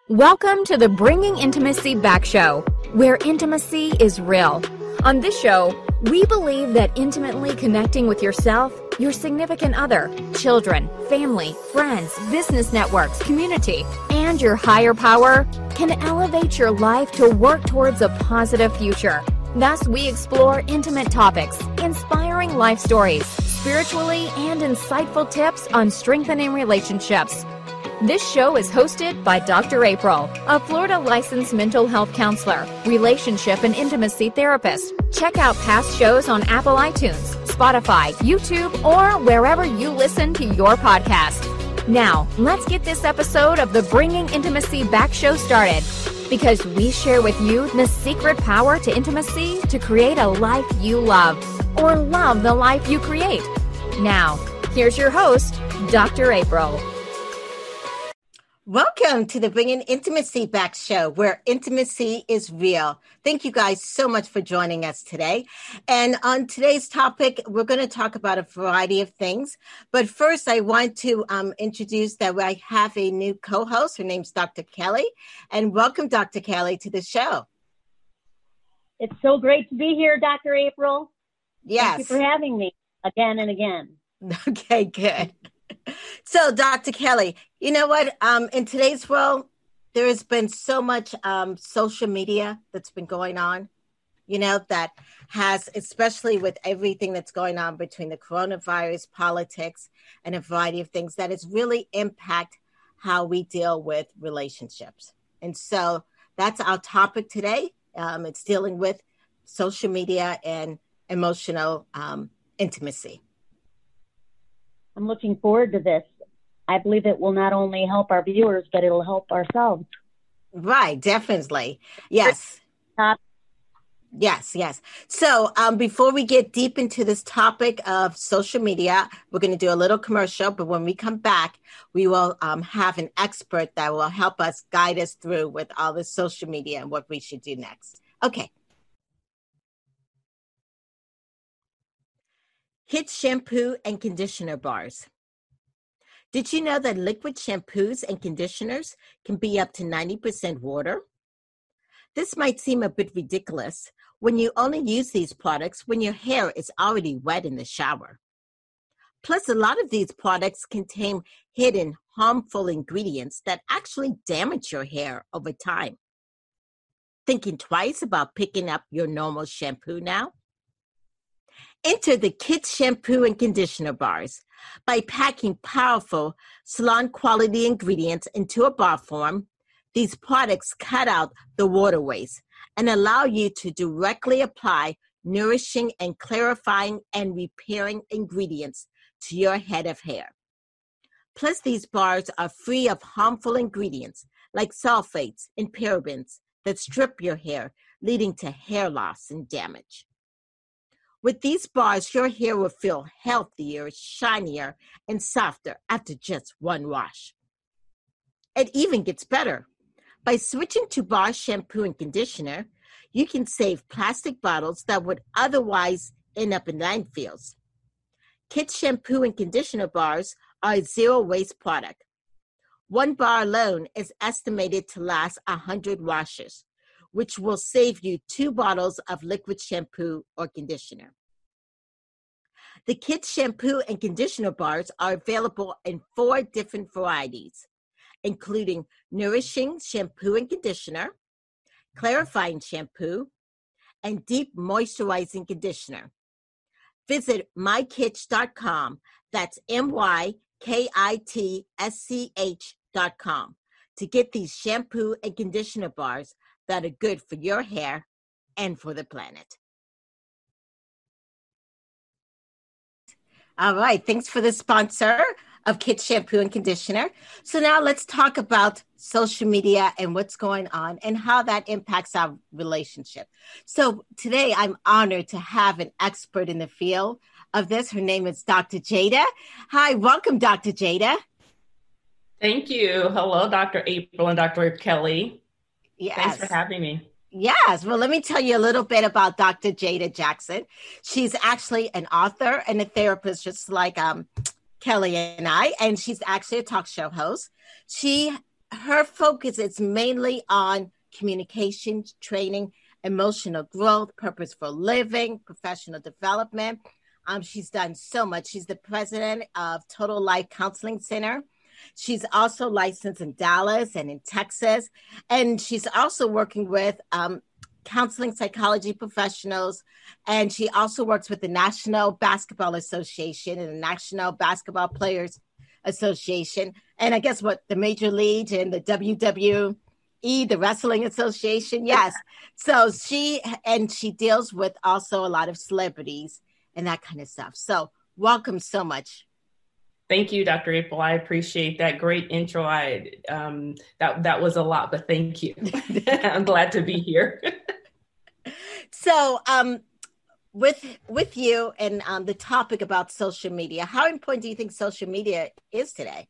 Welcome to the Bringing Intimacy Back Show, where intimacy is real. On this show, we believe that intimately connecting with yourself, your significant other, children, family, friends, business networks, community, and your higher power can elevate your life to work towards a positive future. Thus, we explore intimate topics, inspiring life stories, spiritually and insightful tips on strengthening relationships. This show is hosted by Dr. April, a Florida licensed mental health counselor, relationship and intimacy therapist. Check out past shows on Apple iTunes, Spotify, YouTube, or wherever you listen to your podcast. Now, let's get this episode of the Bringing Intimacy Back Show started, because we share with you the secret power to intimacy to create a life you love, or love the life you create. Now, here's your host, Dr. April. Welcome to the Bringing Intimacy Back Show, where intimacy is real. Thank you guys so much for joining us today. And on today's topic, we're going to talk about a variety of things. But first, I want to introduce that I have a new co-host. Her name's Dr. Kelly. And welcome, Dr. Kelly, to the show. It's so great to be here, Dr. April. Yes. Thank you for having me again and again. Okay, good. So, Dr. Kelly, you know what? In today's world, there has been so much social media that's been going on, that has, especially with everything that's going on between the coronavirus, politics, and a variety of things, that has really impact how we deal with relationships. And so that's our topic today. It's dealing with social media and emotional intimacy. I'm looking forward to this. I believe it will not only help our viewers, but it'll help ourselves. Right, definitely. Yes. Yes. So before we get deep into this topic of social media, we're going to do a little commercial. But when we come back, we will have an expert that will help us guide us through with all the social media and what we should do next. Okay. Kids shampoo and conditioner bars. Did you know that liquid shampoos and conditioners can be up to 90% water? This might seem a bit ridiculous when you only use these products when your hair is already wet in the shower. Plus, a lot of these products contain hidden harmful ingredients that actually damage your hair over time. Thinking twice about picking up your normal shampoo now? Enter the Kids Shampoo and Conditioner Bars. By packing powerful salon-quality ingredients into a bar form, these products cut out the waterways and allow you to directly apply nourishing and clarifying and repairing ingredients to your head of hair. Plus, these bars are free of harmful ingredients like sulfates and parabens that strip your hair, leading to hair loss and damage. With these bars, your hair will feel healthier, shinier, and softer after just one wash. It even gets better. By switching to bar shampoo and conditioner, you can save plastic bottles that would otherwise end up in landfills. Kids Shampoo and Conditioner Bars are a zero-waste product. One bar alone is estimated to last 100 washes, which will save you 2 bottles of liquid shampoo or conditioner. The Kids Shampoo and Conditioner Bars are available in 4 different varieties, including Nourishing Shampoo and Conditioner, Clarifying Shampoo, and Deep Moisturizing Conditioner. Visit mykitsch.com, that's mykitsch.com, to get these shampoo and conditioner bars that are good for your hair and for the planet. All right. Thanks for the sponsor of Kids Shampoo and Conditioner. So now let's talk about social media and what's going on and how that impacts our relationship. So today I'm honored to have an expert in the field of this. Her name is Dr. Jada. Hi, welcome, Dr. Jada. Thank you. Hello, Dr. April and Dr. Kelly. Yes. Thanks for having me. Yes. Well, let me tell you a little bit about Dr. Jada Jackson. She's actually an author and a therapist, just like Kelly and I, and she's actually a talk show host. She her focus is mainly on communication training, emotional growth, purposeful living, professional development. She's done so much. She's the president of Total Life Counseling Center. She's also licensed in Dallas and in Texas. And she's also working with counseling psychology professionals. And she also works with the National Basketball Association and the National Basketball Players Association. And I guess what the Major League and the WWE, the Wrestling Association. Yes. So she deals with also a lot of celebrities and that kind of stuff. So welcome so much. Thank you, Dr. April. I appreciate that great intro. That was a lot, but thank you. I'm glad to be here. So with you and the topic about social media, how important do you think social media is today?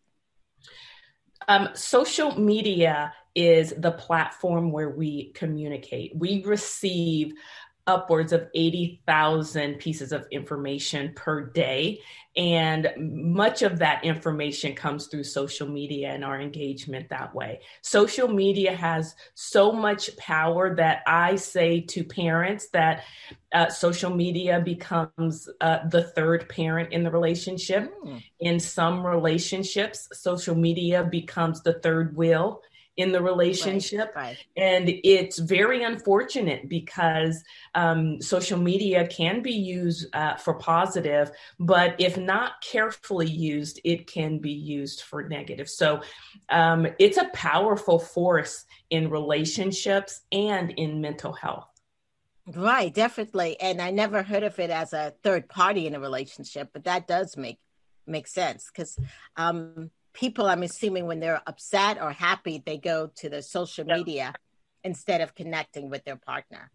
Social media is the platform where we communicate. We receive upwards of 80,000 pieces of information per day. And much of that information comes through social media and our engagement that way. Social media has so much power that I say to parents that social media becomes the third parent in the relationship. In some relationships, social media becomes the third wheel in the relationship. Right. And it's very unfortunate because social media can be used for positive, but if not carefully used, it can be used for negative. So it's a powerful force in relationships and in mental health. Right, definitely. And I never heard of it as a third party in a relationship, but that does make sense because people, I'm assuming when they're upset or happy, they go to the social media instead of connecting with their partner.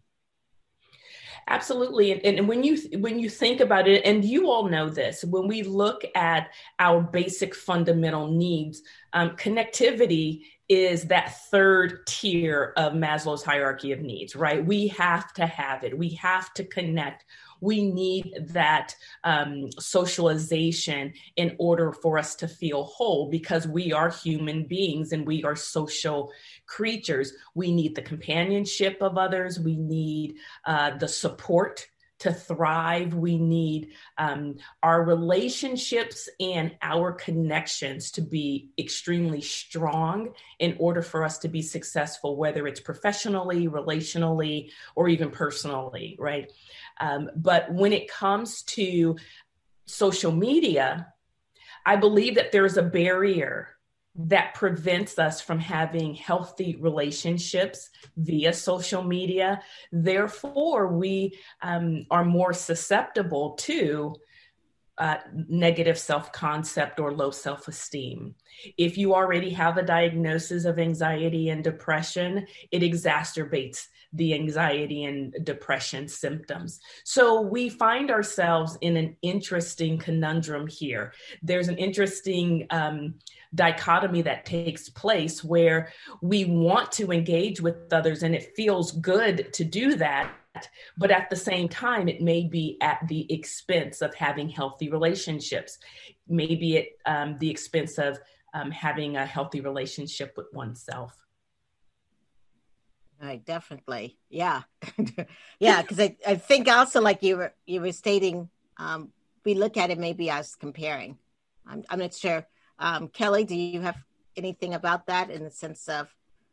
Absolutely. And when you think about it, and you all know this, when we look at our basic fundamental needs, connectivity is that third tier of Maslow's hierarchy of needs, right? We have to have it. We have to connect. We need that socialization in order for us to feel whole because we are human beings and we are social creatures. We need the companionship of others. We need the support to thrive. We need our relationships and our connections to be extremely strong in order for us to be successful, whether it's professionally, relationally, or even personally, right? But when it comes to social media, I believe that there's a barrier that prevents us from having healthy relationships via social media. Therefore, we are more susceptible to negative self-concept or low self-esteem. If you already have a diagnosis of anxiety and depression, it exacerbates the anxiety and depression symptoms. So we find ourselves in an interesting conundrum here. There's an interesting dichotomy that takes place where we want to engage with others and it feels good to do that. But at the same time, it may be at the expense of having healthy relationships, maybe at the expense of having a healthy relationship with oneself. Right, definitely. Yeah. Yeah, because I think also like you were stating, we look at it maybe as comparing. I'm not sure. Kelly, do you have anything about that in the sense of?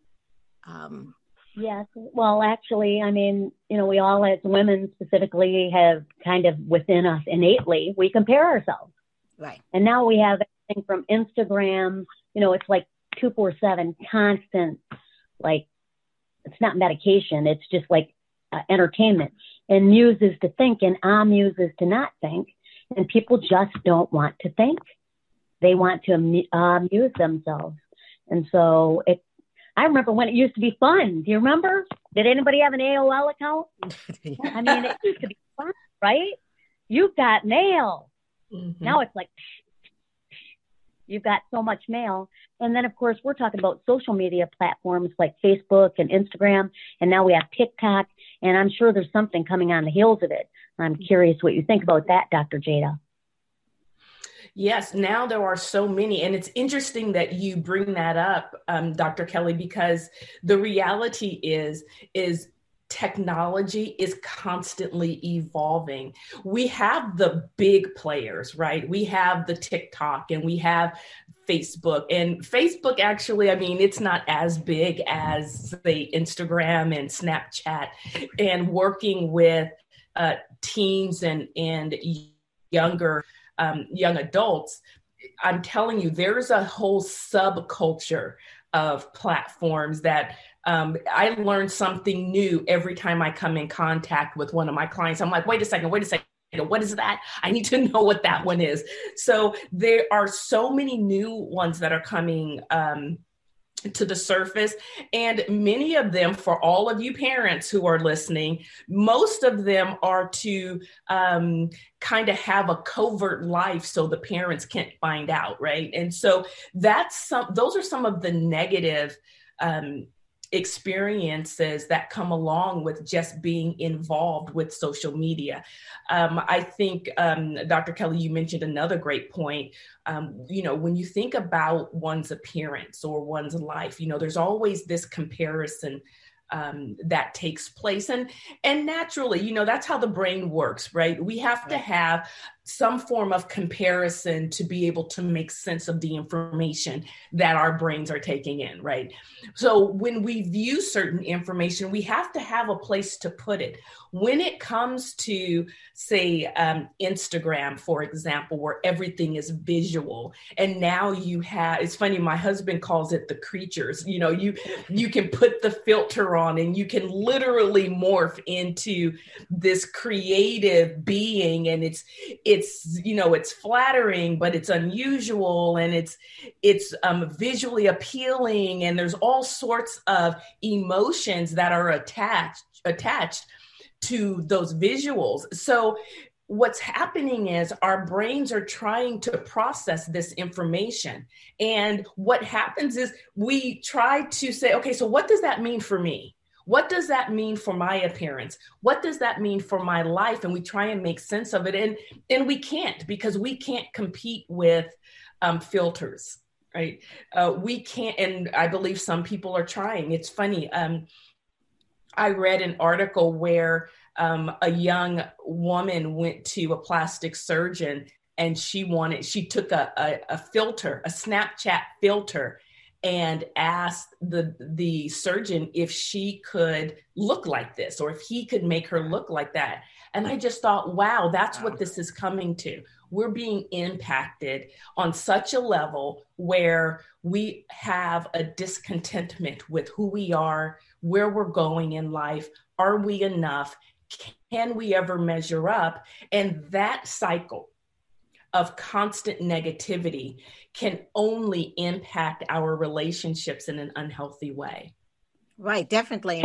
Yes. Well, actually, I mean, we all as women specifically have kind of within us innately, we compare ourselves. Right. And now we have everything from Instagram, it's like 247 constant, like it's not medication. It's just like entertainment. And muse is to think and amuse is to not think. And people just don't want to think. They want to amuse themselves. And so I remember when it used to be fun. Do you remember? Did anybody have an AOL account? I mean, it used to be fun, right? You've got mail. Mm-hmm. Now it's like, you've got so much mail. And then, of course, we're talking about social media platforms like Facebook and Instagram. And now we have TikTok. And I'm sure there's something coming on the heels of it. I'm curious what you think about that, Dr. Jada. Yes, now there are so many. And it's interesting that you bring that up, Dr. Kelly, because the reality is technology is constantly evolving. We have the big players, right? We have the TikTok and we have Facebook. And Facebook actually, I mean, it's not as big as, say, Instagram and Snapchat. And working with teens and younger young adults, I'm telling you, there's a whole subculture of platforms that I learn something new every time I come in contact with one of my clients. I'm like, wait a second, what is that? I need to know what that one is. So there are so many new ones that are coming to the surface. And many of them, for all of you parents who are listening, most of them are to kind of have a covert life so the parents can't find out, right? And so those are some of the negative experiences that come along with just being involved with social media. I think, Dr. Kelly, you mentioned another great point. When you think about one's appearance or one's life, there's always this comparison that takes place. And naturally, that's how the brain works, right? We have to have some form of comparison to be able to make sense of the information that our brains are taking in, right? So when we view certain information, we have to have a place to put it. When it comes to, say, Instagram, for example, where everything is visual, and now you have, it's funny, my husband calls it the creatures. You can put the filter on and you can literally morph into this creative being, and it's flattering, but it's unusual, and it's visually appealing, and there's all sorts of emotions that are attached to those visuals. So what's happening is our brains are trying to process this information. And what happens is we try to say, okay, so what does that mean for me? What does that mean for my appearance? What does that mean for my life? And we try and make sense of it. And we can't, because we can't compete with filters, right? We can't, and I believe some people are trying. It's funny. I read an article where a young woman went to a plastic surgeon, and she took a filter, a Snapchat filter, and asked the surgeon if she could look like this, or if he could make her look like that. And I just thought, wow, that's what this is coming to. We're being impacted on such a level where we have a discontentment with who we are, where we're going in life. Are we enough? Can we ever measure up? And that cycle of constant negativity can only impact our relationships in an unhealthy way. Right, definitely.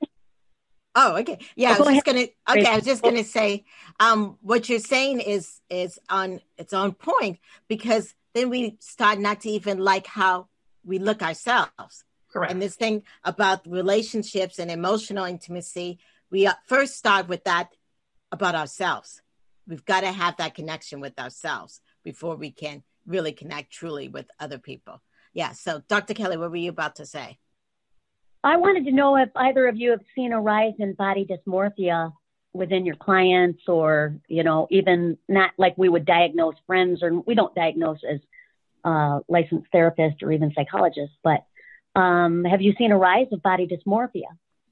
Oh, okay. Yeah, I was just gonna say, what you're saying is on its own point, because then we start not to even like how we look ourselves. Correct. And this thing about relationships and emotional intimacy, we first start with that about ourselves. We've got to have that connection with ourselves before we can really connect truly with other people. Yeah. So, Dr. Kelly, what were you about to say? I wanted to know if either of you have seen a rise in body dysmorphia within your clients, or, even not like we would diagnose friends, or we don't diagnose as licensed therapists or even psychologists, but have you seen a rise of body dysmorphia?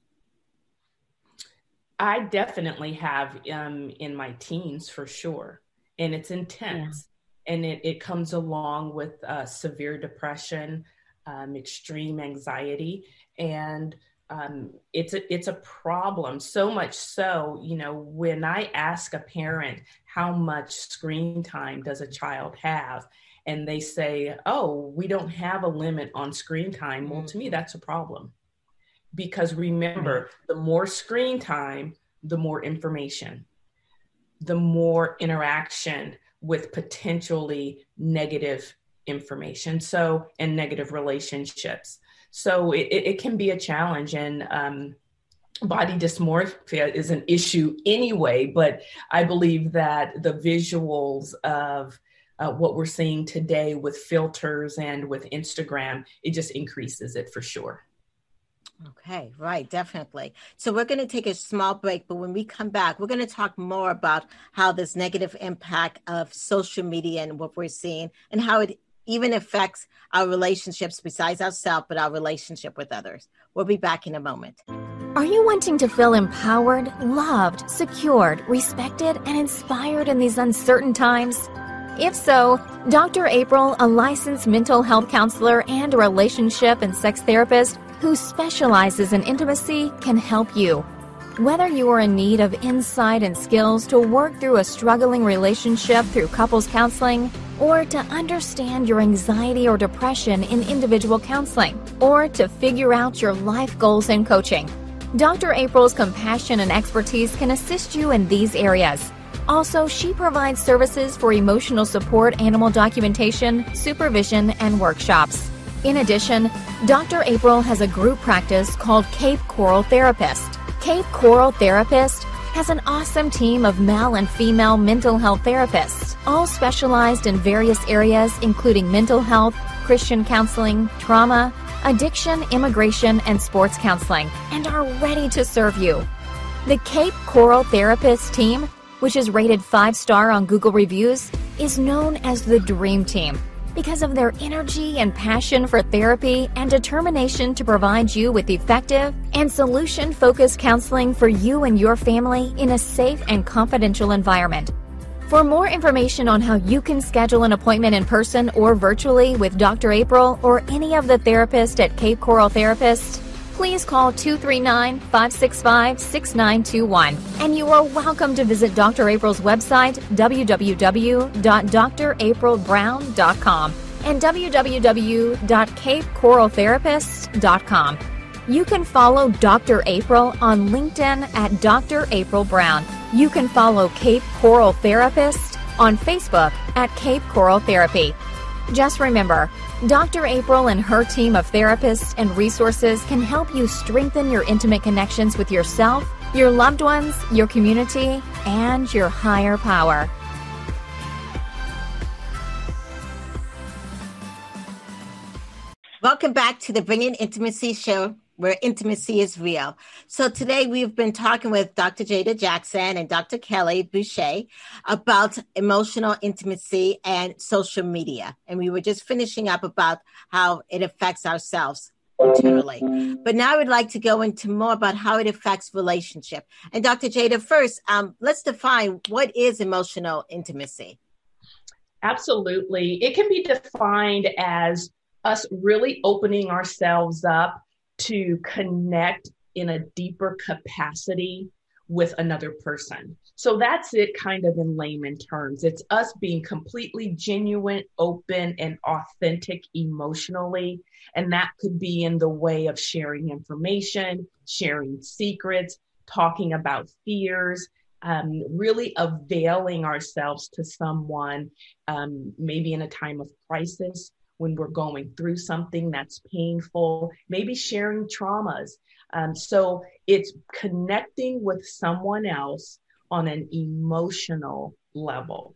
I definitely have in my teens, for sure. And it's intense. Yeah. And it comes along with severe depression, extreme anxiety. And it's a problem. So much so, when I ask a parent, how much screen time does a child have? And they say, oh, we don't have a limit on screen time. Well, to me, that's a problem. Because remember, the more screen time, the more information, the more interaction with potentially negative information, and negative relationships. So it can be a challenge, and body dysmorphia is an issue anyway, but I believe that the visuals of what we're seeing today with filters and with Instagram, it just increases it for sure. Okay, right, definitely. So we're going to take a small break, but when we come back, we're going to talk more about how this negative impact of social media and what we're seeing and how it even affects our relationships besides ourselves, but our relationship with others. We'll be back in a moment. Are you wanting to feel empowered, loved, secured, respected, and inspired in these uncertain times? If so, Dr. April, a licensed mental health counselor and a relationship and sex therapist who specializes in intimacy, can help you. Whether you are in need of insight and skills to work through a struggling relationship through couples counseling, or to understand your anxiety or depression in individual counseling, or to figure out your life goals in coaching, Dr. April's compassion and expertise can assist you in these areas. Also, she provides services for emotional support, animal documentation, supervision, and workshops. In addition, Dr. April has a group practice called Cape Coral Therapist. Cape Coral Therapist has an awesome team of male and female mental health therapists, all specialized in various areas including mental health, Christian counseling, trauma, addiction, immigration, and sports counseling, and are ready to serve you. The Cape Coral Therapist team, which is rated 5-star on Google Reviews, is known as the Dream Team because of their energy and passion for therapy and determination to provide you with effective and solution-focused counseling for you and your family in a safe and confidential environment. For more information on how you can schedule an appointment in person or virtually with Dr. April or any of the therapists at Cape Coral Therapist, please call 239-565-6921. And you are welcome to visit Dr. April's website, www.draprilbrown.com and www.capecoraltherapist.com. You can follow Dr. April on LinkedIn at Dr. April Brown. You can follow Cape Coral Therapist on Facebook at Cape Coral Therapy. Just remember, Dr. April and her team of therapists and resources can help you strengthen your intimate connections with yourself, your loved ones, your community, and your higher power. Welcome back to the Bringing Intimacy Show, where intimacy is real. So today we've been talking with Dr. Jada Jackson and Dr. Kelly Boucher about emotional intimacy and social media. And we were just finishing up about how it affects ourselves internally. But now I would like to go into more about how it affects relationship. And Dr. Jada, first, let's define what is emotional intimacy. Absolutely. It can be defined as us really opening ourselves up to connect in a deeper capacity with another person. So that's it kind of in layman terms. It's us being completely genuine, open, and authentic emotionally. And that could be in the way of sharing information, sharing secrets, talking about fears, really availing ourselves to someone, maybe in a time of crisis, when we're going through something that's painful, maybe sharing traumas. So it's connecting with someone else on an emotional level.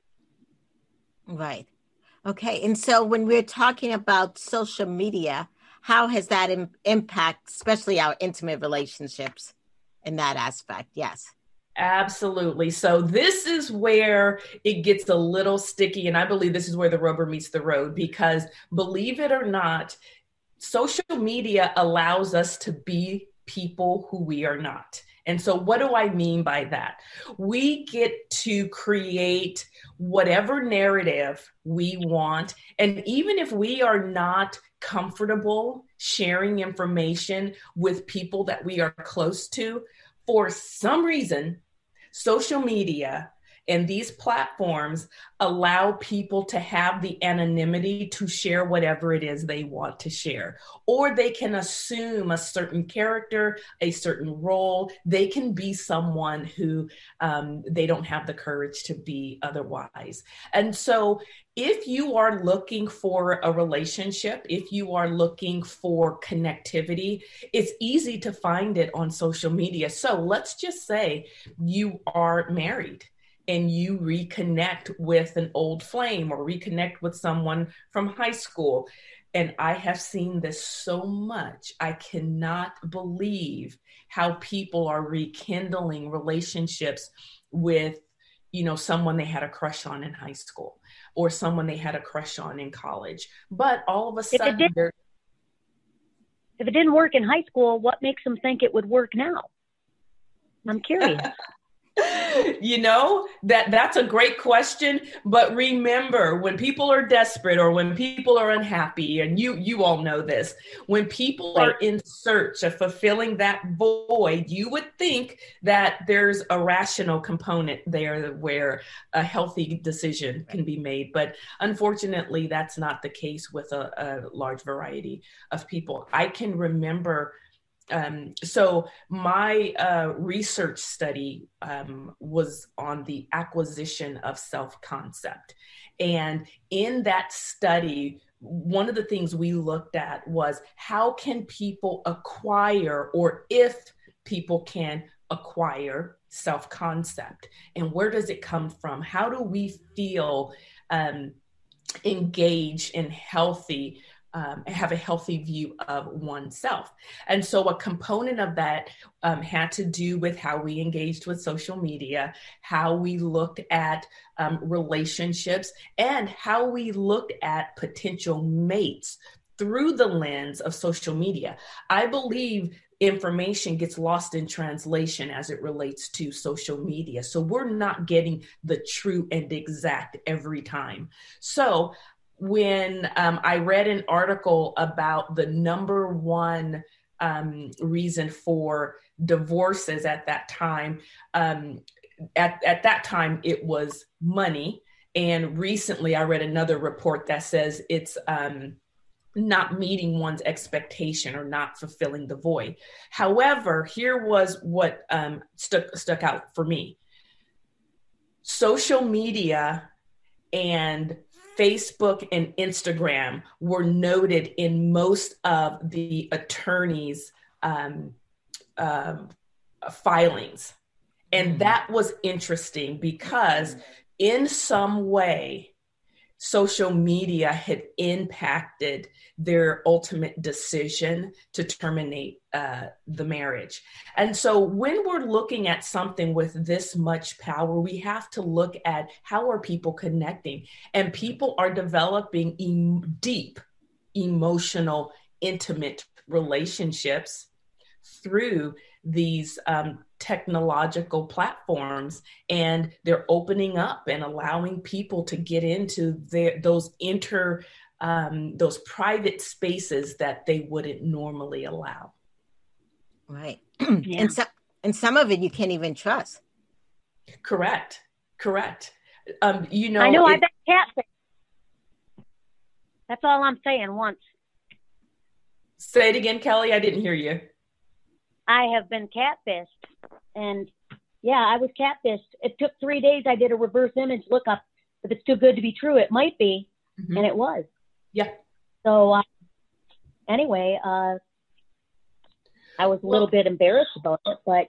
Right. Okay. And so when we're talking about social media, how has that impact, especially our intimate relationships in that aspect? Yes. Absolutely. So this is where it gets a little sticky. And I believe this is where the rubber meets the road, because believe it or not, social media allows us to be people who we are not. And so what do I mean by that? We get to create whatever narrative we want. And even if we are not comfortable sharing information with people that we are close to, for some reason, social media and these platforms allow people to have the anonymity to share whatever it is they want to share. Or they can assume a certain character, a certain role. They can be someone who they don't have the courage to be otherwise. And so if you are looking for a relationship, if you are looking for connectivity, it's easy to find it on social media. So let's just say you are married and you reconnect with an old flame or reconnect with someone from high school. And I have seen this so much. I cannot believe how people are rekindling relationships with, someone they had a crush on in high school or someone they had a crush on in college. But all of a sudden, if it didn't work in high school, what makes them think it would work now? I'm curious. That's a great question. But remember, when people are desperate or when people are unhappy, and you all know this, when people are in search of fulfilling that void, you would think that there's a rational component there where a healthy decision can be made. But unfortunately, that's not the case with a large variety of people. I can remember so my research study was on the acquisition of self-concept. And in that study, one of the things we looked at was how can people acquire, or if people can acquire self-concept, and where does it come from? How do we feel engaged and healthy, have a healthy view of oneself? And so a component of that had to do with how we engaged with social media, how we looked at relationships, and how we looked at potential mates through the lens of social media. I believe information gets lost in translation as it relates to social media. So we're not getting the true and exact every time. So when I read an article about the number one reason for divorces at that time, at that time it was money. And recently I read another report that says it's not meeting one's expectation or not fulfilling the void. However, here was what stuck out for me. Social media and Facebook and Instagram were noted in most of the attorneys' filings. And that was interesting because in some way, social media had impacted their ultimate decision to terminate the marriage. And so when we're looking at something with this much power, we have to look at how are people connecting, and people are developing deep, emotional, intimate relationships through these technological platforms, and they're opening up and allowing people to get into those private spaces that they wouldn't normally allow. Right. Yeah. And some of it you can't even trust. Correct. I know I've been catfished. That's all I'm saying once. Say it again, Kelly. I didn't hear you. I have been catfished. And yeah, I was catfished. It took 3 days. I did a reverse image lookup. If it's too good to be true, it might be. Mm-hmm. And it was. Yeah. So anyway, I was a little bit embarrassed about it, but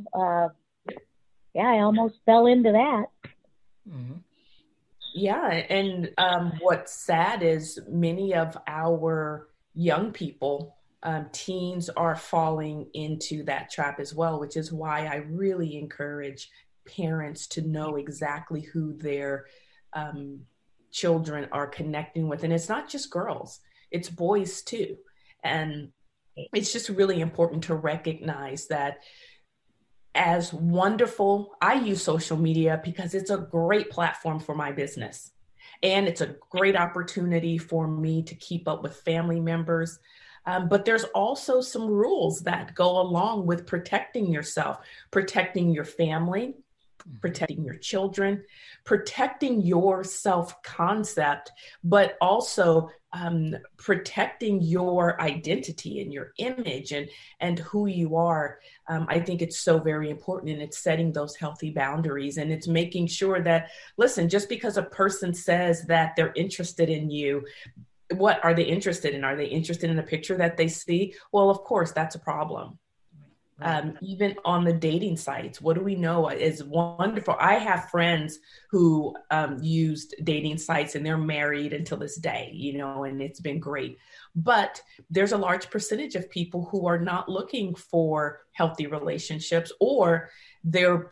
I almost fell into that. Mm-hmm. Yeah. And what's sad is many of our young people, teens, are falling into that trap as well, which is why I really encourage parents to know exactly who their children are connecting with. And it's not just girls, it's boys too. And it's just really important to recognize that as wonderful, I use social media because it's a great platform for my business. And it's a great opportunity for me to keep up with family members. But there's also some rules that go along with protecting yourself, protecting your family, protecting your children, protecting your self-concept, but also protecting your identity and your image and who you are. I think it's so very important, and it's setting those healthy boundaries, and it's making sure that, listen, just because a person says that they're interested in you, what are they interested in? Are they interested in a picture that they see? Well, of course, that's a problem. Even on the dating sites, what do we know is wonderful? I have friends who used dating sites and they're married until this day, and it's been great. But there's a large percentage of people who are not looking for healthy relationships, or they're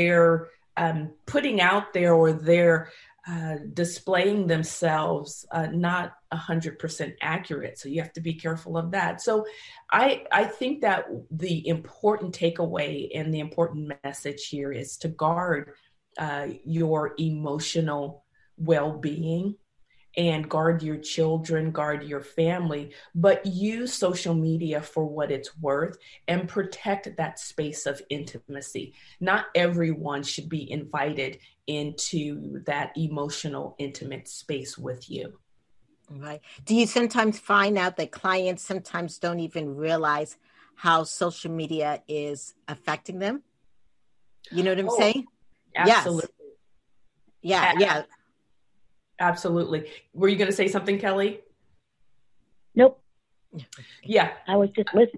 putting out there, or they're displaying themselves not 100% accurate. So you have to be careful of that. So I think that the important takeaway and the important message here is to guard your emotional well-being and guard your children, guard your family, but use social media for what it's worth and protect that space of intimacy. Not everyone should be invited into that emotional, intimate space with you. Right. Do you sometimes find out that clients sometimes don't even realize how social media is affecting them? You know what I'm saying? Absolutely. Yes. Yeah. Absolutely. Were you going to say something, Kelly? Nope. Yeah. I was just listening.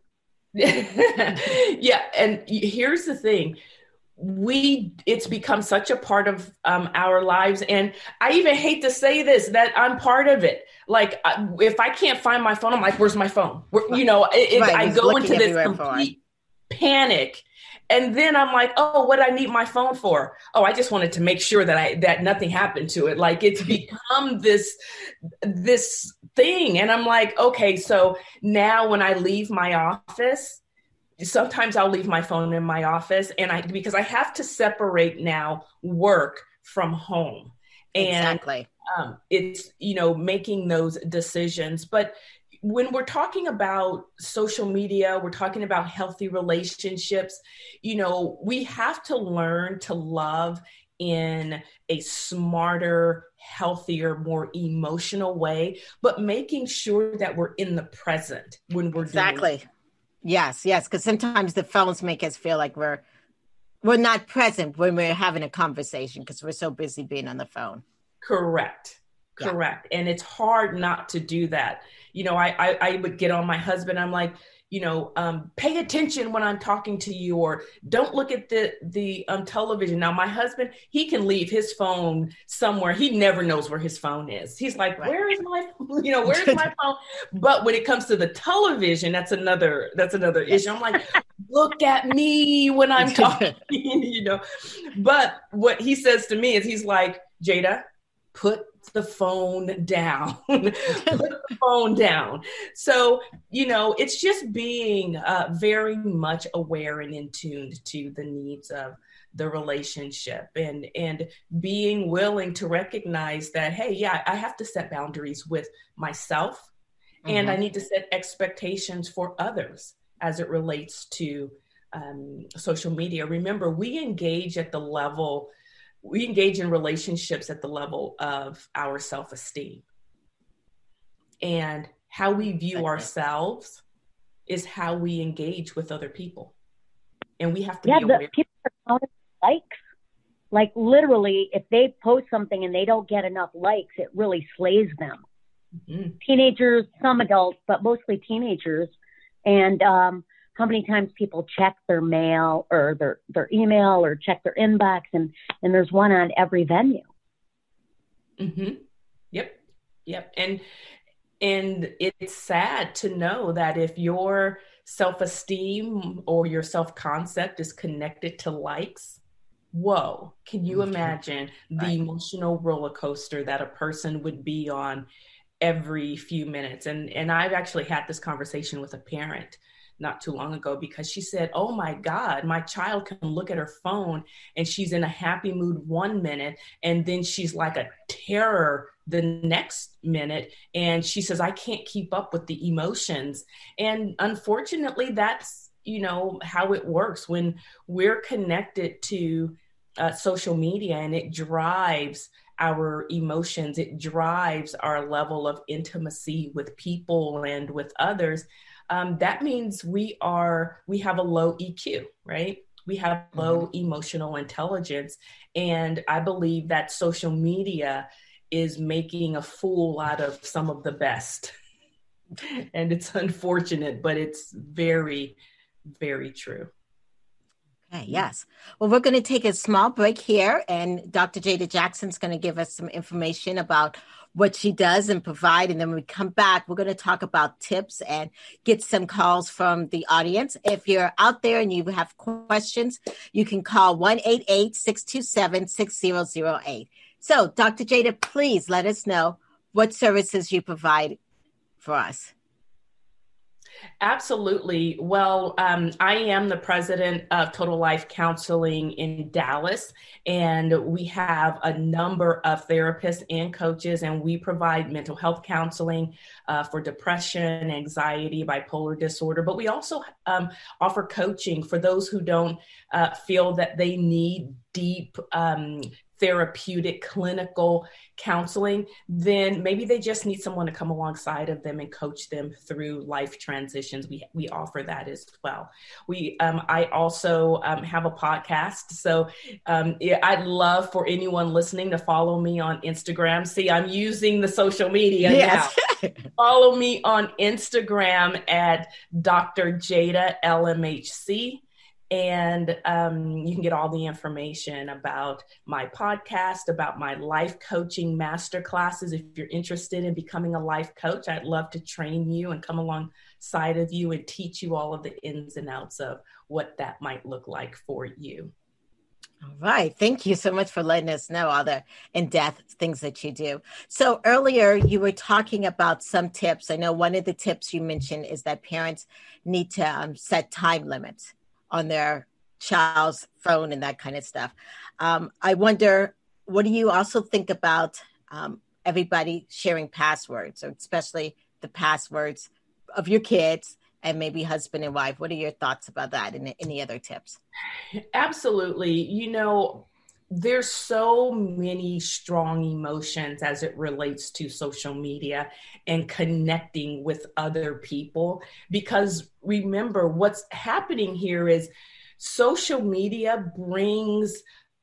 Yeah. And here's the thing. It's become such a part of our lives. And I even hate to say this, that I'm part of it. Like, if I can't find my phone, I'm like, where's my phone? I go into this complete panic. And then I'm like, oh, what I need my phone for? Oh, I just wanted to make sure that nothing happened to it. Like, it's become this thing. And I'm like, okay, so now when I leave my office, sometimes I'll leave my phone in my office, and because I have to separate now work from home. And exactly. It's, making those decisions. But when we're talking about social media, we're talking about healthy relationships, we have to learn to love in a smarter, healthier, more emotional way, but making sure that we're in the present when we're doing it. Yes, because sometimes the phones make us feel like we're not present when we're having a conversation because we're so busy being on the phone. Correct. And it's hard not to do that. I would get on my husband. I'm like, pay attention when I'm talking to you, or don't look at the television. Now, my husband, he can leave his phone somewhere. He never knows where his phone is. He's like, where is my phone? But when it comes to the television, that's another issue. I'm like, look at me when I'm talking, But what he says to me is, he's like, Jada, put the phone down. Put the phone down. So, it's just being very much aware and in tune to the needs of the relationship, and being willing to recognize that, hey, yeah, I have to set boundaries with myself, and I need to set expectations for others as it relates to social media. Remember, we engage in relationships at the level of our self-esteem, and how we view ourselves is how we engage with other people. And we have to be aware. People are counting likes. Like, literally, if they post something and they don't get enough likes, it really slays them. Mm-hmm. Teenagers, some adults, but mostly teenagers. And how many times people check their mail or their email or check their inbox, and there's one on every venue. Mm-hmm. Yep. And it's sad to know that if your self-esteem or your self-concept is connected to likes, whoa, can you imagine the emotional roller coaster that a person would be on every few minutes? And I've actually had this conversation with a parent not too long ago, because she said, oh my God, my child can look at her phone and she's in a happy mood 1 minute, and then she's like a terror the next minute. And she says, I can't keep up with the emotions. And unfortunately, that's, how it works when we're connected to social media, and it drives our emotions. It drives our level of intimacy with people and with others. That means we have a low EQ, right? We have low emotional intelligence. And I believe that social media is making a fool out of some of the best. And it's unfortunate, but it's very, very true. Okay, yes. Well, we're going to take a small break here, and Dr. Jada Jackson's going to give us some information about what she does and provide. And then when we come back, we're going to talk about tips and get some calls from the audience. If you're out there and you have questions, you can call 1-888-627-6008. So, Dr. Jada, please let us know what services you provide for us. Absolutely. Well, I am the president of Total Life Counseling in Dallas, and we have a number of therapists and coaches, and we provide mental health counseling for depression, anxiety, bipolar disorder, but we also offer coaching for those who don't feel that they need deep therapeutic clinical counseling. Then maybe they just need someone to come alongside of them and coach them through life transitions. We offer that as well. I also have a podcast. So I'd love for anyone listening to follow me on Instagram. See, I'm using the social media now. Follow me on Instagram at Dr. Jada LMHC. And you can get all the information about my podcast, about my life coaching masterclasses. If you're interested in becoming a life coach, I'd love to train you and come alongside of you and teach you all of the ins and outs of what that might look like for you. All right. Thank you so much for letting us know all the in-depth things that you do. So earlier you were talking about some tips. I know one of the tips you mentioned is that parents need to set time limits on their child's phone and that kind of stuff. I wonder, what do you also think about everybody sharing passwords, or especially the passwords of your kids and maybe husband and wife? What are your thoughts about that, and any other tips? Absolutely. You know, there's so many strong emotions as it relates to social media and connecting with other people, because remember, what's happening here is social media brings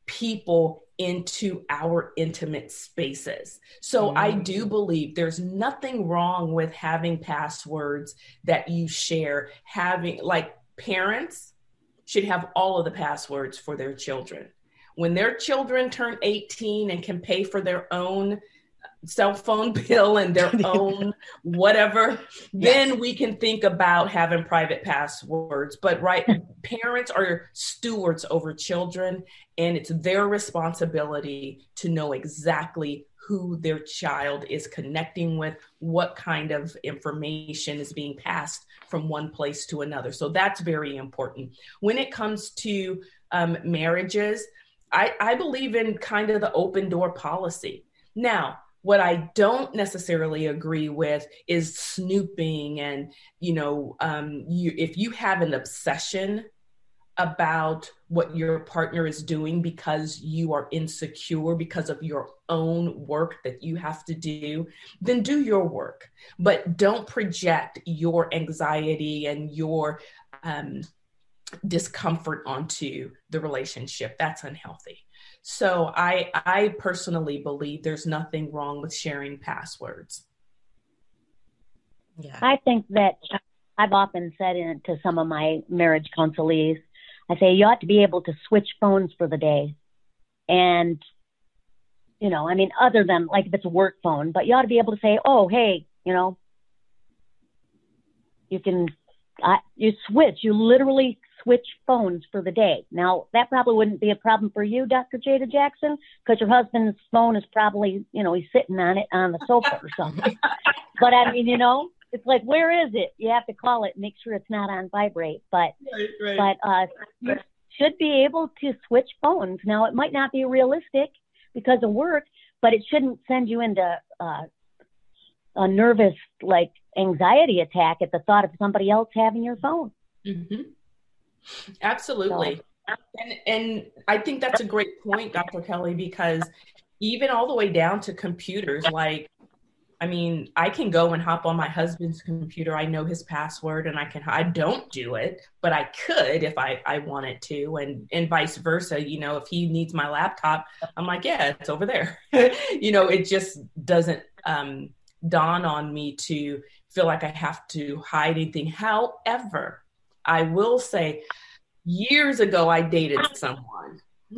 people into our intimate spaces. So I do believe there's nothing wrong with having passwords that you share. Like, parents should have all of the passwords for their children. When their children turn 18 and can pay for their own cell phone bill and their own whatever, then we can think about having private passwords. But parents are stewards over children, and it's their responsibility to know exactly who their child is connecting with, what kind of information is being passed from one place to another. So that's very important. When it comes to marriages, I believe in kind of the open door policy. Now, what I don't necessarily agree with is snooping, and, if you have an obsession about what your partner is doing because you are insecure because of your own work that you have to do, then do your work, but don't project your anxiety and your discomfort onto the relationship. That's unhealthy. So I personally believe there's nothing wrong with sharing passwords. Yeah. I think that I've often said to some of my marriage counselees, I say, you ought to be able to switch phones for the day. And, other than like if it's a work phone, but you ought to be able to say, oh, hey, you literally switch phones for the day. Now, that probably wouldn't be a problem for you, Dr. Jada Jackson, because your husband's phone is probably, he's sitting on it on the sofa or something. But it's like, where is it? You have to call it and make sure it's not on vibrate. But you should be able to switch phones. Now, it might not be realistic because of work, but it shouldn't send you into a nervous, anxiety attack at the thought of somebody else having your phone. Mm-hmm. Absolutely. So. And I think that's a great point, Dr. Kelly, because even all the way down to computers, I can go and hop on my husband's computer. I know his password, and I don't do it, but I could if I wanted to, and vice versa. If he needs my laptop, I'm like, yeah, it's over there. It just doesn't dawn on me to feel like I have to hide anything. However, I will say years ago, I dated someone.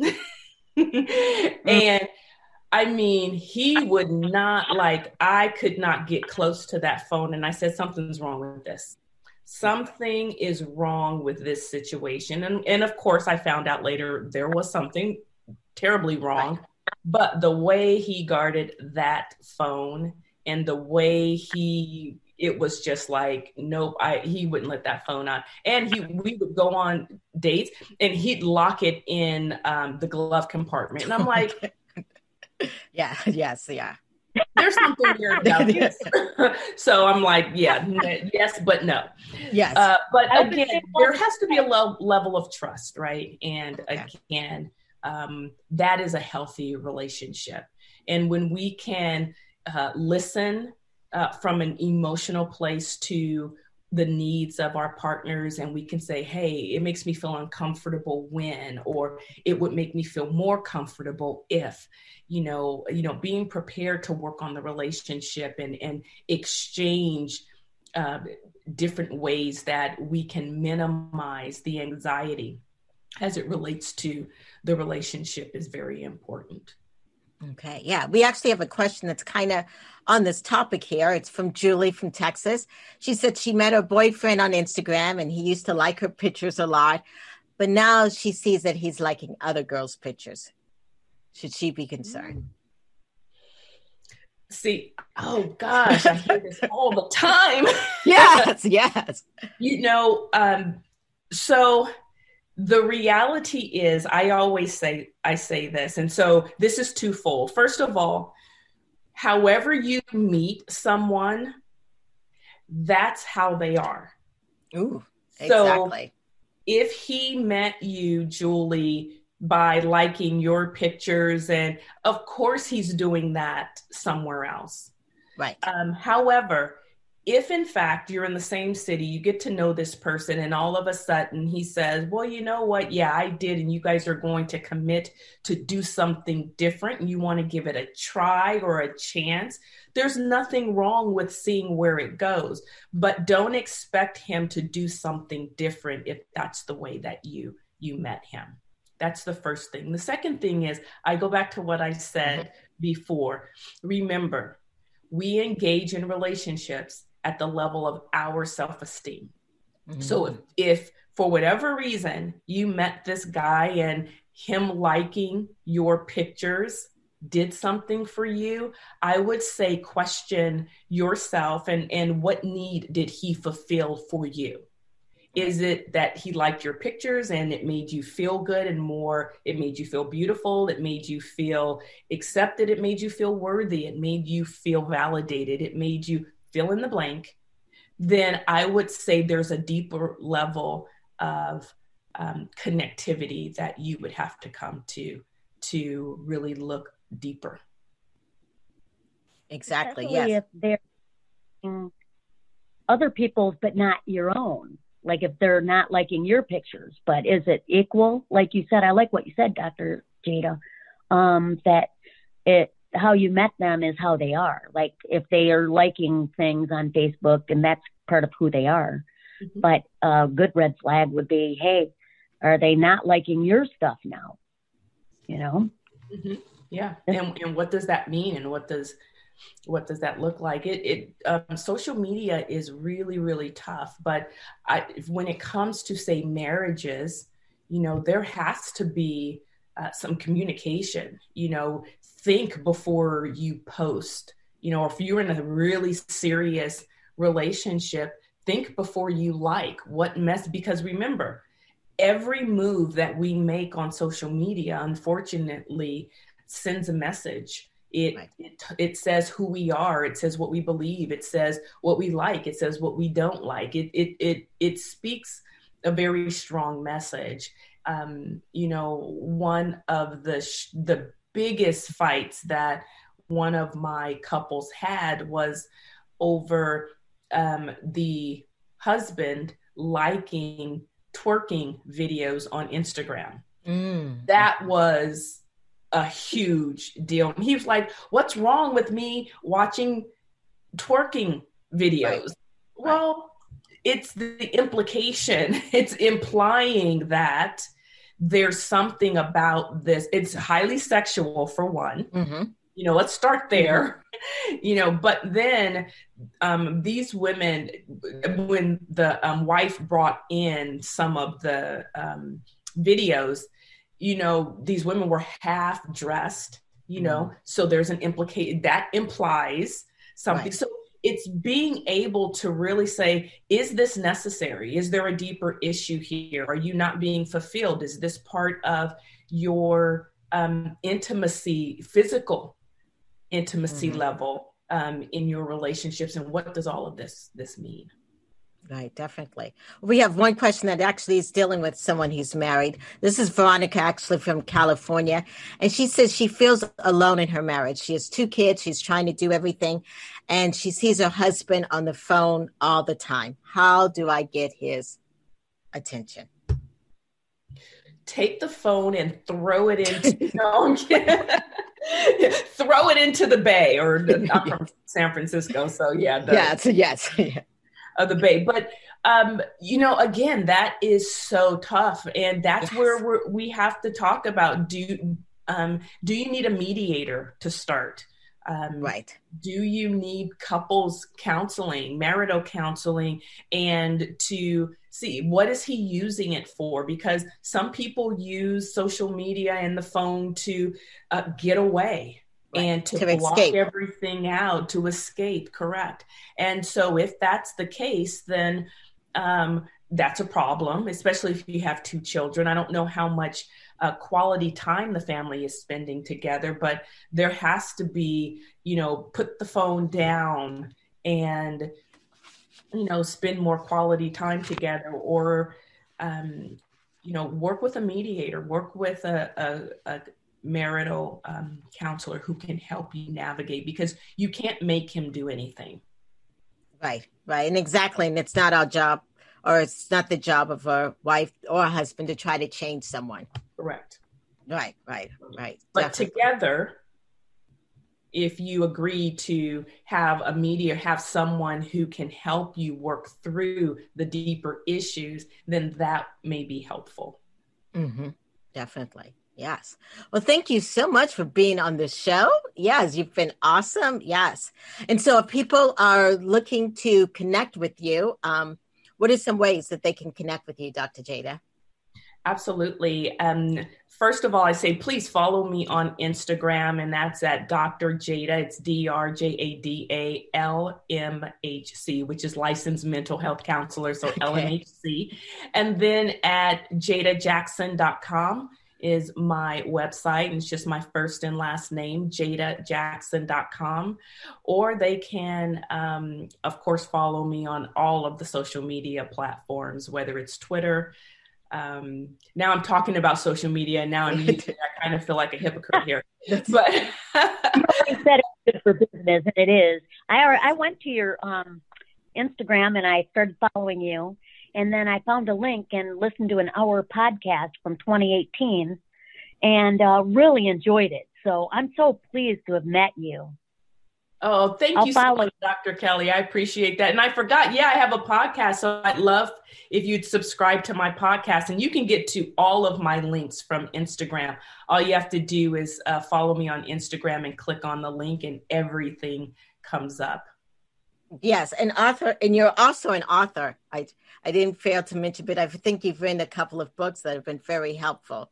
And I mean, he would not, like, I could not get close to that phone. And I said, something's wrong with this. Something is wrong with this situation. And of course, I found out later there was something terribly wrong. But the way he guarded that phone and the way it was just like, nope, he wouldn't let that phone on. And we would go on dates and he'd lock it in the glove compartment. And I'm like, yeah. there's something weird about this. So I'm like, yes, but no. Yes. But again, there has to be a level of trust, right? And again, that is a healthy relationship. And when we can listen from an emotional place to the needs of our partners, and we can say, hey, it makes me feel uncomfortable when, or it would make me feel more comfortable if, being prepared to work on the relationship and exchange different ways that we can minimize the anxiety as it relates to the relationship is very important. Okay. Yeah. We actually have a question that's kind of on this topic here. It's from Julie from Texas. She said she met her boyfriend on Instagram and he used to like her pictures a lot, but now she sees that he's liking other girls' pictures. Should she be concerned? See, oh gosh, I hear this all the time. Yes. So the reality is, I say this, and so this is twofold. First of all, however you meet someone, that's how they are. Ooh, exactly. So if he met you, Julie, by liking your pictures, and of course he's doing that somewhere else. Right. However, if in fact you're in the same city, you get to know this person and all of a sudden he says, well, you know what? Yeah, I did. And you guys are going to commit to do something different and you want to give it a try or a chance. There's nothing wrong with seeing where it goes, but don't expect him to do something different if that's the way that you met him. That's the first thing. The second thing is, I go back to what I said before. Remember, we engage in relationships at the level of our self-esteem. Mm-hmm. So if for whatever reason you met this guy and him liking your pictures did something for you, I would say question yourself and what need did he fulfill for you? Is it that he liked your pictures and it made you feel good and more, it made you feel beautiful, it made you feel accepted, it made you feel worthy, it made you feel validated, it made you fill in the blank? Then I would say there's a deeper level of connectivity that you would have to come to really look deeper. Exactly. Especially yes. If they're other people's, but not your own. Like if they're not liking your pictures, but is it equal? Like you said, I like what you said, Dr. Jada, that how you met them is how they are. Like if they are liking things on Facebook and that's part of who they are. Mm-hmm. But a good red flag would be, hey, are they not liking your stuff now? Mm-hmm. Yeah. And what does that mean? And what does that look like? Social media is really, really tough. But when it comes to, say, marriages, there has to be some communication. Think before you post. If you're in a really serious relationship, think before you like what mess. Because remember, every move that we make on social media, unfortunately, sends a message. It says who we are. It says what we believe. It says what we like. It says what we don't like. It speaks a very strong message. One of the biggest fights that one of my couples had was over the husband liking twerking videos on Instagram. That was a huge deal. He was like, what's wrong with me watching twerking videos? Right. Well, it's the implication. It's implying that there's something about this. It's highly sexual, for one. Mm-hmm. Let's start there. But then these women, when the wife brought in some of the videos, these women were half dressed, so there's an implication that implies something. Right. So it's being able to really say, is this necessary? Is there a deeper issue here? Are you not being fulfilled? Is this part of your intimacy, physical intimacy level in your relationships? And what does all of this mean? Right, definitely. We have one question that actually is dealing with someone who's married. This is Veronica, actually from California. And she says she feels alone in her marriage. She has 2 kids. She's trying to do everything. And she sees her husband on the phone all the time. How do I get his attention? Take the phone and throw it into throw it into the bay, or I'm from San Francisco. So yeah. Yes. Of the bay. But, again, that is so tough. And that's where we have to talk about, do you need a mediator to start? Right. Do you need couples counseling, marital counseling, and to see what is he using it for? Because some people use social media and the phone to get away. Right. And to block escape. Everything out, to escape, correct. And so if that's the case, then that's a problem, especially if you have 2 children. I don't know how much quality time the family is spending together, but there has to be, put the phone down and, spend more quality time together, or, work with a mediator, work with a marital counselor who can help you navigate, because you can't make him do anything. Right. And exactly. And it's not our job, or it's not the job of a wife or a husband to try to change someone. Correct. Right. But together, if you agree to have a mediator, have someone who can help you work through the deeper issues, then that may be helpful. Mm-hmm. Definitely. Yes. Well, thank you so much for being on the show. Yes, you've been awesome. Yes. And so if people are looking to connect with you, what are some ways that they can connect with you, Dr. Jada? Absolutely. First of all, I say, please follow me on Instagram, and that's at Dr. Jada. It's DrJadalMHC, which is licensed mental health counselor. So okay. LMHC. And then at jadajackson.com is my website, and it's just my first and last name, jadajackson.com. Or they can, of course, follow me on all of the social media platforms, whether it's Twitter. Now I'm talking about social media, and now I'm using it. I kind of feel like a hypocrite here. But you said it's good for business, and it is. I went to your Instagram, and I started following you. And then I found a link and listened to an hour podcast from 2018 and really enjoyed it. So I'm so pleased to have met you. Oh, thank you so much, Dr. Kelly. I appreciate that. And I forgot, I have a podcast. So I'd love if you'd subscribe to my podcast. And you can get to all of my links from Instagram. All you have to do is follow me on Instagram and click on the link, and everything comes up. Yes, an author, and you're also an author. I didn't fail to mention, but I think you've written a couple of books that have been very helpful.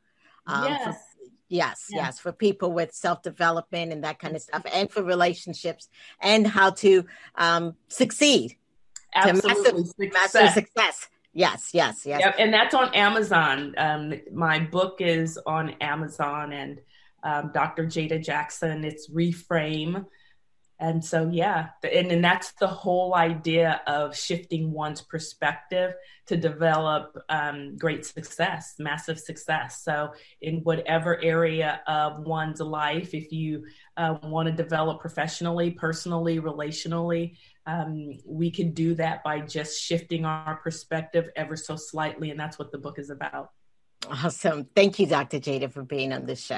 Yes, for people with self-development and that kind of stuff, and for relationships, and how to succeed. Absolutely, massive success. Yes. Yep, and that's on Amazon. My book is on Amazon, and Dr. Jada Jackson. It's Reframe. And so, and that's the whole idea of shifting one's perspective to develop great success, massive success. So in whatever area of one's life, if you want to develop professionally, personally, relationally, we can do that by just shifting our perspective ever so slightly. And that's what the book is about. Awesome. Thank you, Dr. Jada, for being on this show.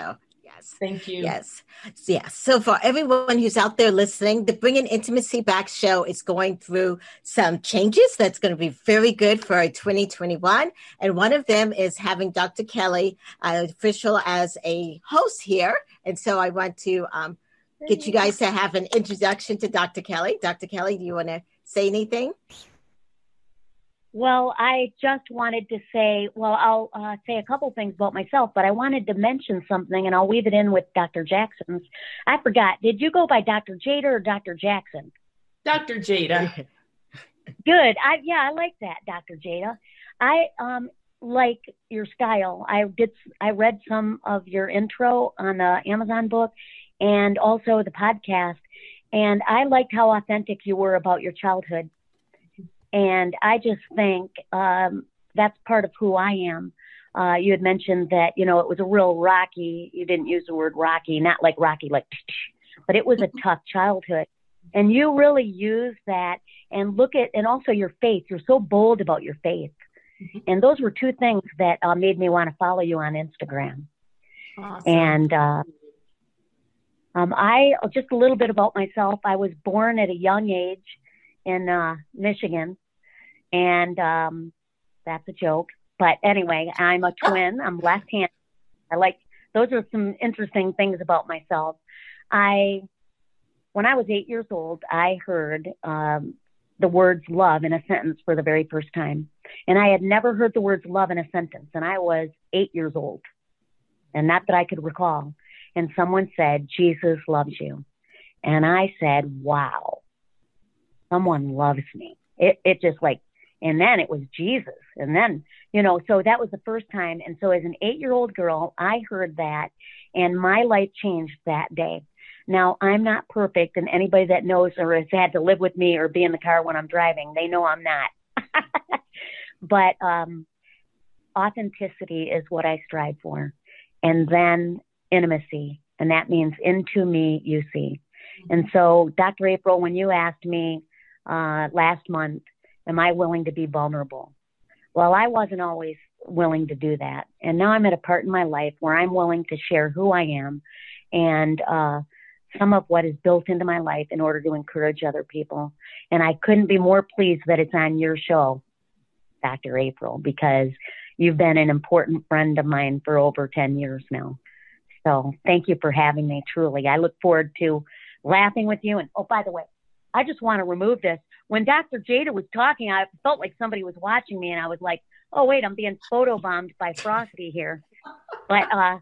Yes. Thank you. Yes. Yes. So for everyone who's out there listening, the Bringing Intimacy Back show is going through some changes that's going to be very good for 2021. And one of them is having Dr. Kelly official as a host here. And so I want to get you guys to have an introduction to Dr. Kelly. Dr. Kelly, do you want to say anything? Well, I just wanted to say, I'll say a couple things about myself, but I wanted to mention something, and I'll weave it in with Dr. Jackson's. I forgot. Did you go by Dr. Jada or Dr. Jackson? Dr. Jada. Good. I like that, Dr. Jada. I like your style. I read some of your intro on the Amazon book and also the podcast, and I liked how authentic you were about your childhood. And I just think that's part of who I am. You had mentioned that, it was a real rocky, you didn't use the word rocky, not like rocky, like, but it was a tough childhood. And you really use that and and also your faith. You're so bold about your faith. And those were two things that made me want to follow you on Instagram. Awesome. And just a little bit about myself. I was born at a young age in Michigan, and that's a joke. But anyway, I'm a twin. I'm left-handed. Those are some interesting things about myself. When I was 8 years old, I heard the words love in a sentence for the very first time. And I had never heard the words love in a sentence. And I was 8 years old. And not that I could recall. And someone said, Jesus loves you. And I said, wow, someone loves me. It just and then it was Jesus. And then, so that was the first time. And so as an 8-year-old girl, I heard that and my life changed that day. Now, I'm not perfect, and anybody that knows or has had to live with me or be in the car when I'm driving, they know I'm not. But authenticity is what I strive for. And then intimacy, and that means into me you see. And so, Dr. April, when you asked me last month, am I willing to be vulnerable? Well, I wasn't always willing to do that. And now I'm at a part in my life where I'm willing to share who I am and some of what is built into my life in order to encourage other people. And I couldn't be more pleased that it's on your show, Dr. April, because you've been an important friend of mine for over 10 years now. So thank you for having me, truly. I look forward to laughing with you. And, oh, by the way, I just want to remove this. When Dr. Jada was talking, I felt like somebody was watching me, and I was like, oh, wait, I'm being photobombed by Frosty here. But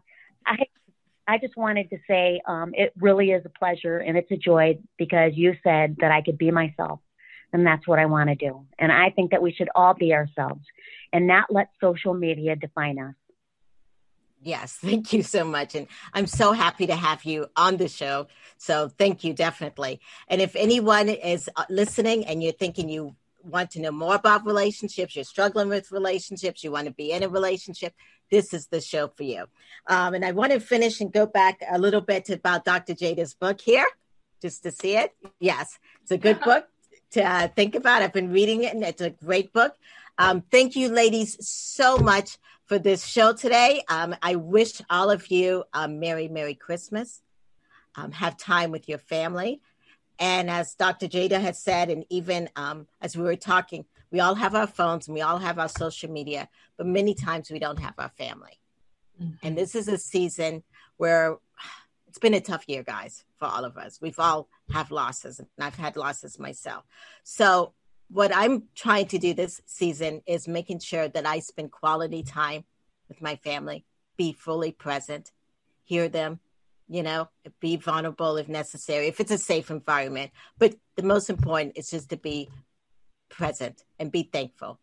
I just wanted to say it really is a pleasure and it's a joy because you said that I could be myself, and that's what I want to do. And I think that we should all be ourselves and not let social media define us. Yes, thank you so much. And I'm so happy to have you on the show. So thank you, definitely. And if anyone is listening and you're thinking you want to know more about relationships, you're struggling with relationships, you want to be in a relationship, this is the show for you. And I want to finish and go back a little bit about Dr. Jada's book here, just to see it. Yes, it's a good book to think about. I've been reading it, and it's a great book. Thank you, ladies, so much for this show today. I wish all of you a Merry Christmas. Have time with your family. And as Dr. Jada has said, and even as we were talking, we all have our phones and we all have our social media, but many times we don't have our family. Mm-hmm. And this is a season where it's been a tough year, guys, for all of us. We've all have losses, and I've had losses myself. So what I'm trying to do this season is making sure that I spend quality time with my family, be fully present, hear them, be vulnerable if necessary, if it's a safe environment. But the most important is just to be present and be thankful.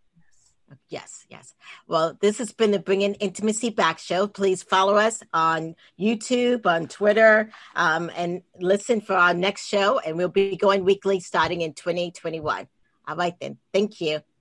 Yes. Well, this has been the Bringing Intimacy Back show. Please follow us on YouTube, on Twitter, and listen for our next show. And we'll be going weekly starting in 2021. All right, then. Thank you.